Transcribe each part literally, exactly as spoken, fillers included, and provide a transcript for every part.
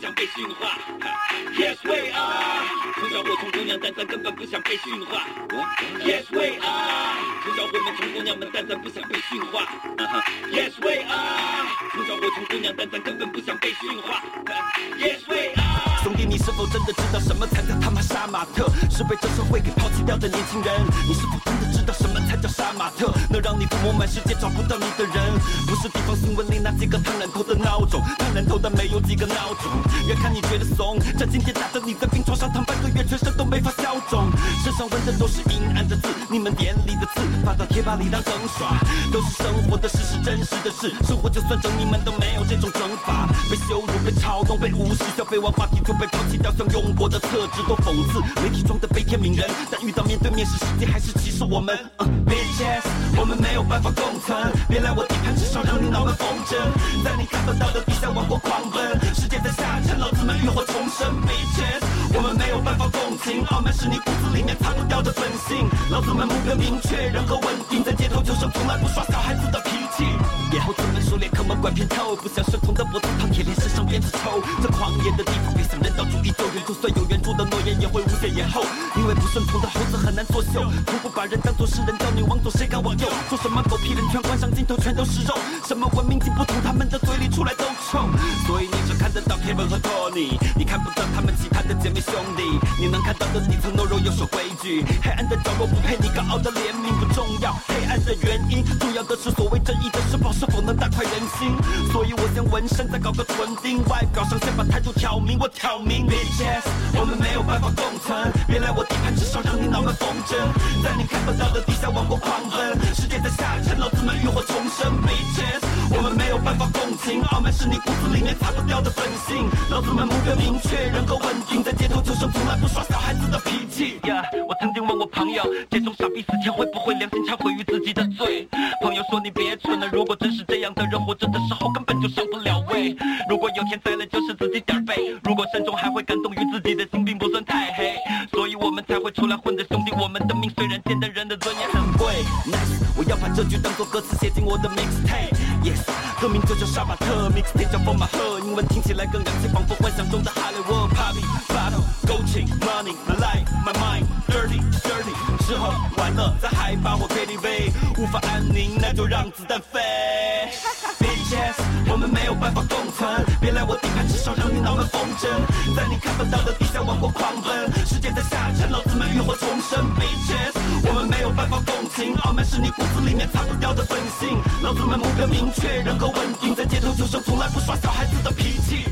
想被驯化。Yes we are， 从小我从姑娘，但咱根本不想被驯化。Yes we are， 从小我们从姑娘们，但咱不想被驯化。Yes we are， 从小我从姑娘，但咱根本不想被驯化。Yes we are， 兄弟，你是否真的知道什么才叫他妈杀马特？是被这社会给抛弃掉的年轻人。你是否真的知道什么才叫杀马特？能让你抚摸满世界找不到你的人，不是地方新闻里那几个烫染头的孬种，烫染头的没有几个孬种。越看你觉得怂，这今天打的你在病床上躺半个月，全身都没法消肿。身上纹的都是阴暗的字，你们眼里的刺发到贴吧里当梗耍，都是生活的事，是真实的事。生活就算整，你们都没有这种整法。被羞辱，被嘲弄，被无视，消费完话题就被抛弃掉，像用过的厕纸多讽刺。媒体装的悲天悯人，但遇到面对面时，世界还是歧视我们。Uh, bitches， 我们没有办法共存，别来我地盘，至少让你脑门风筝。在你看不到的地下王国狂奔，世界在下沉，老子们浴火重生。Bitches， 我们没有办法共情，傲慢是你骨子里面擦不掉的本性。老子们目标明确，人格稳定，在街头求生，从来不耍小孩子的脾气。野猴子们熟练，坑蒙拐骗透，不想生虫的脖子烫，铁链身上鞭子抽。这狂野的地方，别想人道主义救援，就算有援助的诺言，也会无限延后。因为不顺从的猴子很难作秀，从不把人当作是人，叫你往左，谁敢往右？说什么狗屁人权，关上镜头全都是肉。什么文明进步，从他们的嘴里出来都臭。所以你只看得到 Kevin 和 Tony， 你看不到他们其他的姐妹兄弟。你能看到的底层懦弱又守规矩，黑暗的角落不配你高傲的怜悯，不重要。黑暗的原因，重要的是所谓正义的施暴是否能大快人心。所以我先纹身，再搞个唇钉，外表上先把态度挑明。我挑明 ，Bitches， 我们没有办法共存，别来我地盘，至少让你脑门风筝。在你看不到的地下王国狂奔，世界在下沉，老子们浴火重生。Bitches， 我们没有办法共情，傲慢是你骨子里面擦不掉的本性。老子们目标明确，人格稳定，在街头求生，从来不耍小孩子的脾气。Yeah， 我曾经问我朋友，这种傻逼死前会不会良心忏悔于自己的罪？朋友说你别蠢了，如果真是这样的人，活着的时候根本就上不了位。如果有天栽了，就是自己点儿背。如果慎重，还会感动于自己的心并不算太黑，所以我们才会出来混的兄弟。我们的命虽然贱，但人的尊严很贵。Nice， 我要把这句当作歌词写进我的 mixtape。Yes， 歌名就叫杀马特 ，mixtape 叫风马鹤，英文听起来更洋气，仿佛幻想中的哈利沃。Party battle， 勾情 money，my life，my mind，dirty dirty。吃喝玩乐在海拔或 K T V， 无法安宁，那就让子弹飞。Bitches， 我们没有办法共存，别来我地盘，至少让你脑门风筝。在你看不到的地下王国狂奔，世界在下沉，老子们浴火重生。Bitches， 我们没有办法共情，傲慢是你骨子里面擦不掉的本性。老子们目标明确，人格稳定，在街头求生，从来不耍小孩子的脾气。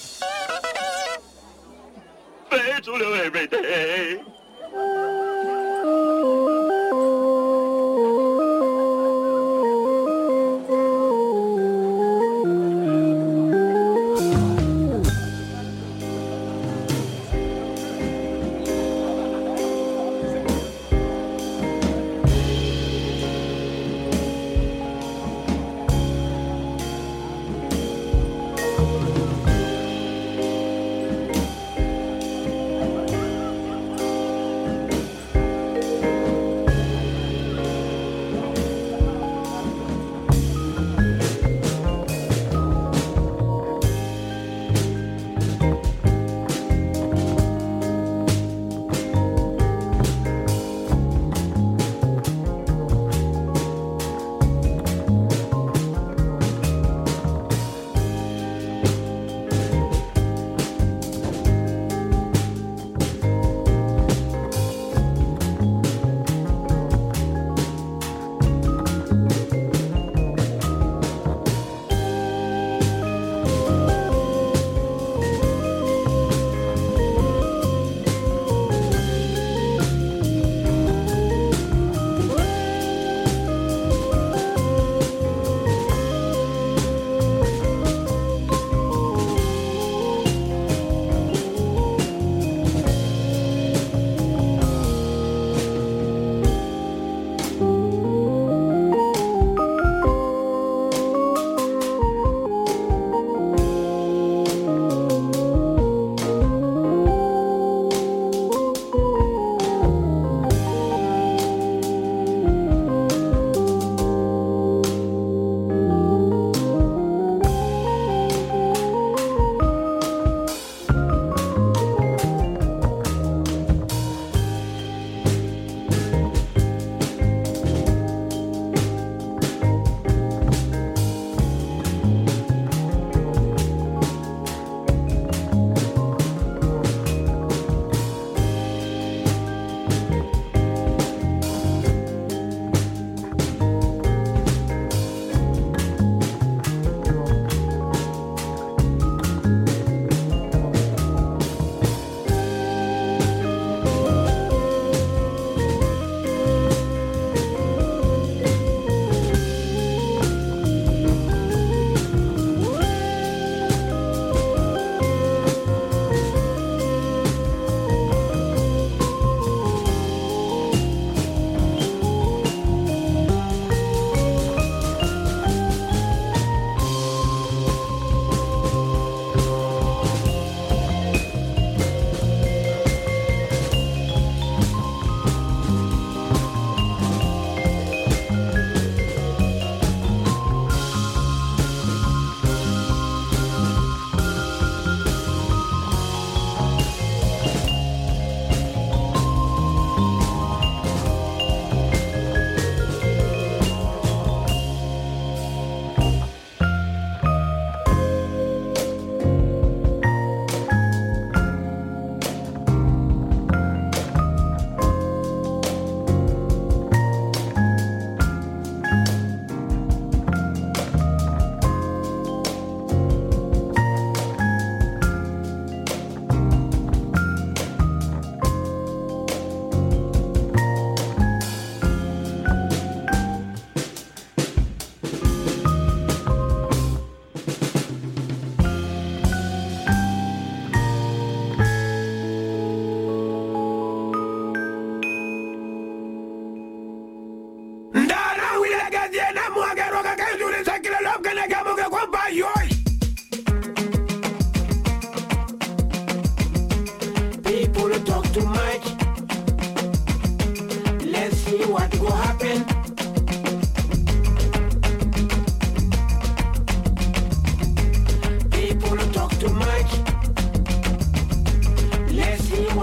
非主流 everyday。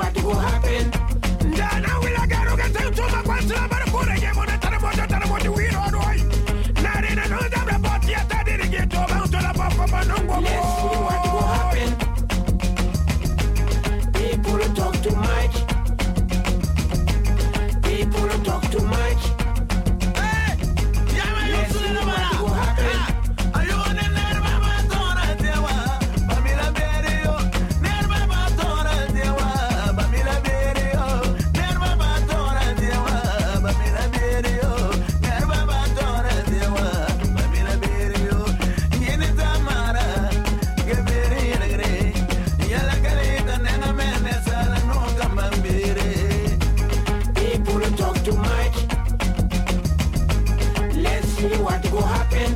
what will happen. Now we'll get to to my question about the good again on the telephone. What do we know? Not in another about yet. I didn't get to about the Papa. Let's see what will happen. People talk too much. People talk too much. Hey, yeah, Let's see what will happen. are you on the nerve? Bamila Berio, Nerva Batora, Dewa, Bamila Berio, Nerva Batora, Dewa, Bamila Berio, Nerva Batora, Dewa, Bamila Berio, Yenitamara, Gaberi, Yala Galita, Nana Menesala, no Gamambiri. People talk too much. Let's see what will happen.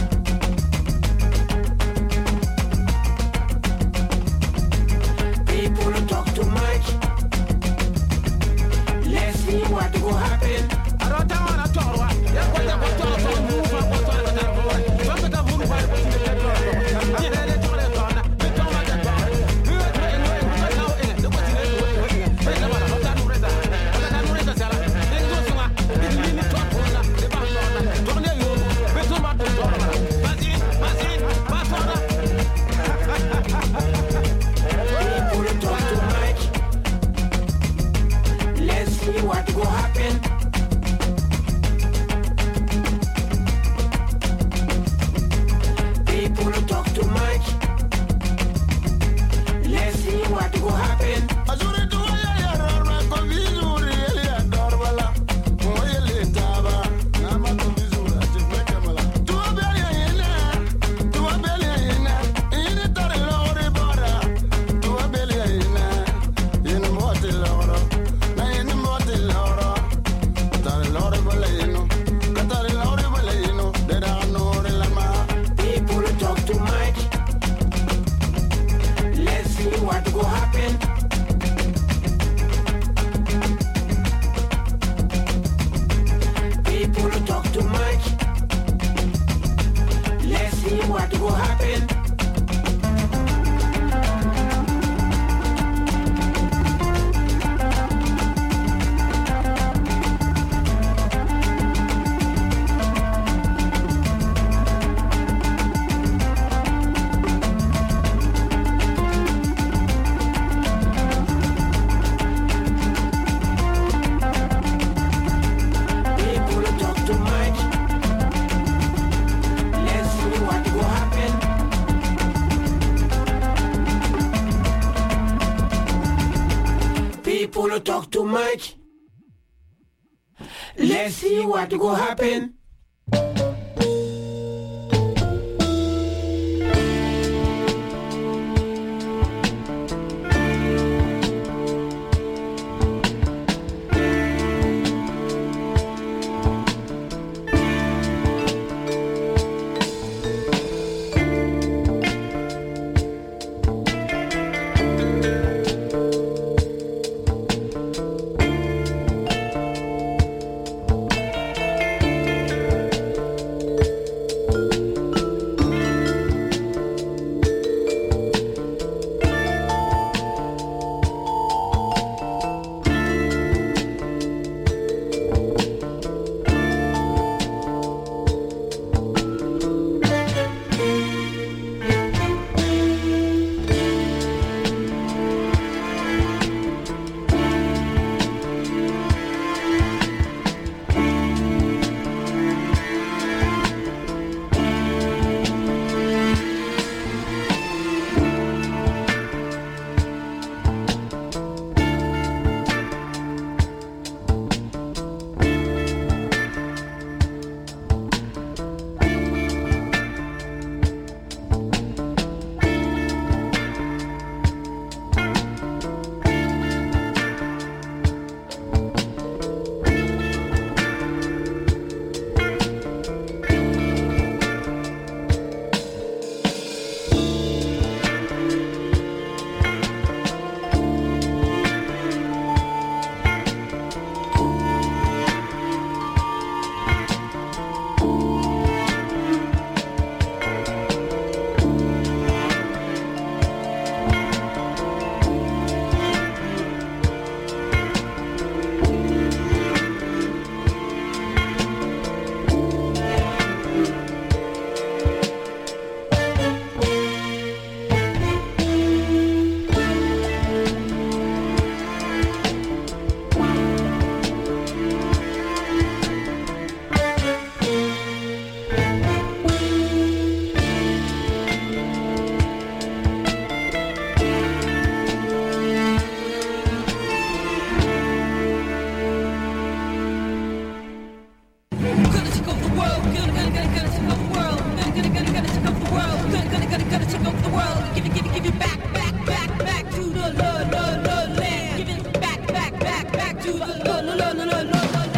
People talk too much. Let's see what will happen. I don't want to talk. Yeah, what about talk? Move on, what are the boys? What are the who fight with the letter? Yeah, they told it on. They told me that. We were trying to find out in it. Look what you did. Wait a minute, what I'm ready. What I'm ready to tell. Then go to my. It's me to talk on that. The back door. Don't you? But too much to talk about. Mazin, Mazin, Batona. People talk too much. Let's see what will happen. People talk too much. Let's see what will happen. Azure tu ya rorma con vizuri ele adorbala. Moyele taba, nama con vizura te pekemala. Tu abeli ina, tu abeli ina. Ine tare lore bora. Tu abeli ina. Ine mote loro. Na ine mote loro. Tare lore baleno. Katare lore baleno. De da nore la ma. People talk too much. Let's see what will happen. People talk too much. Let's see what will happen. People talk too much. Let's see what will happen. People talk too much. Let's see what will happen. back, back to the love, love, love land. Give it back, back, back, back to the love, love, love, love, love, love land.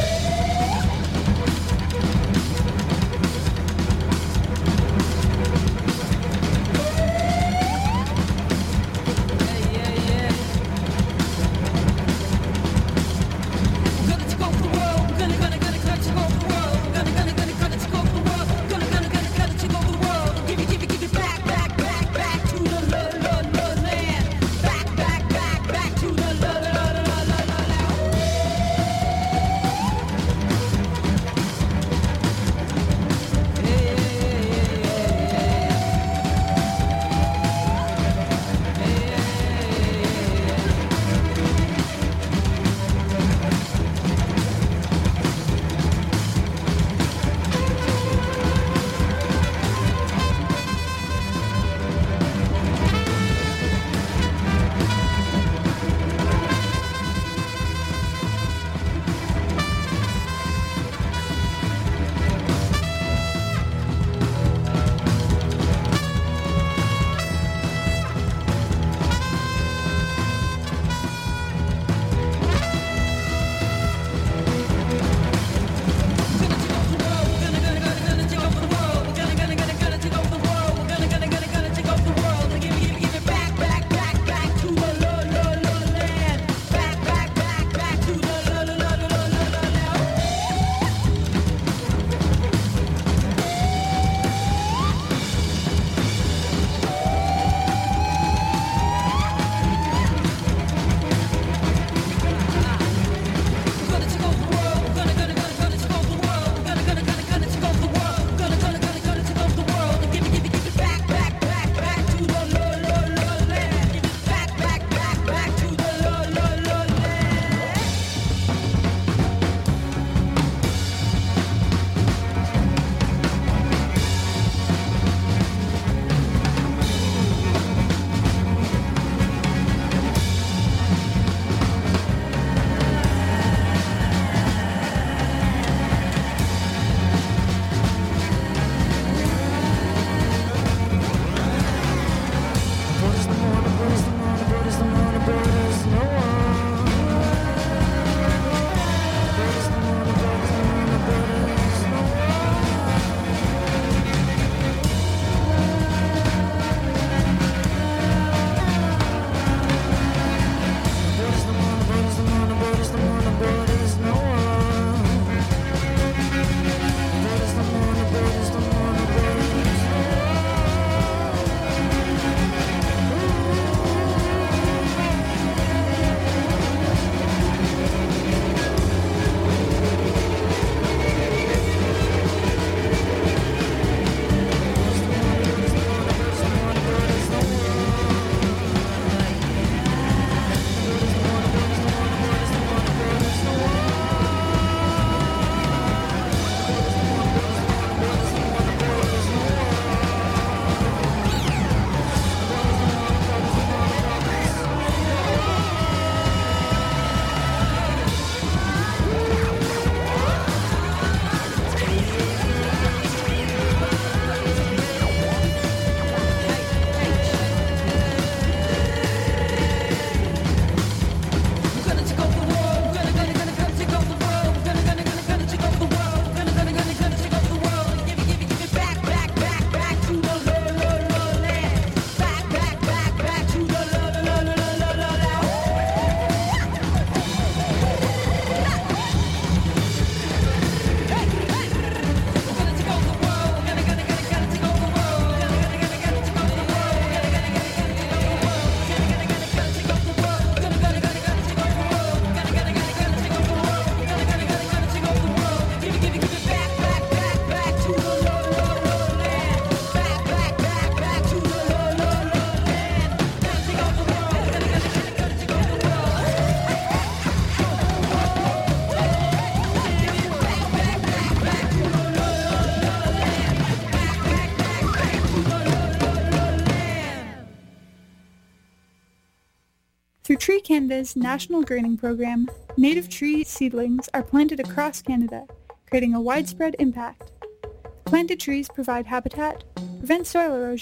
Through Tree Canada's National Greening Program, native tree seedlings are planted across Canada, creating a widespread impact. The planted trees provide habitat, prevent soil erosion,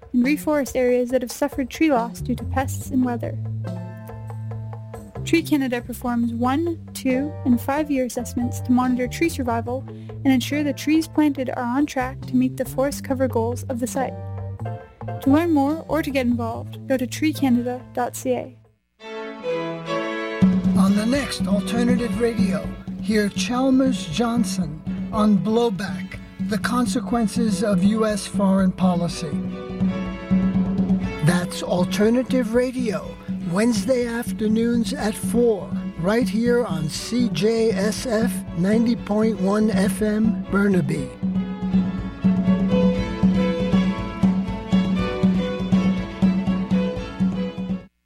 and reforest areas that have suffered tree loss due to pests and weather. Tree Canada performs one, two, and five-year assessments to monitor tree survival and ensure the trees planted are on track to meet the forest cover goals of the site. To learn more or to get involved, go to tree canada dot c a. On the next Alternative Radio, hear Chalmers Johnson on Blowback, the consequences of U S foreign policy. That's Alternative Radio, Wednesday afternoons at four, right here on C J S F ninety point one F M, Burnaby.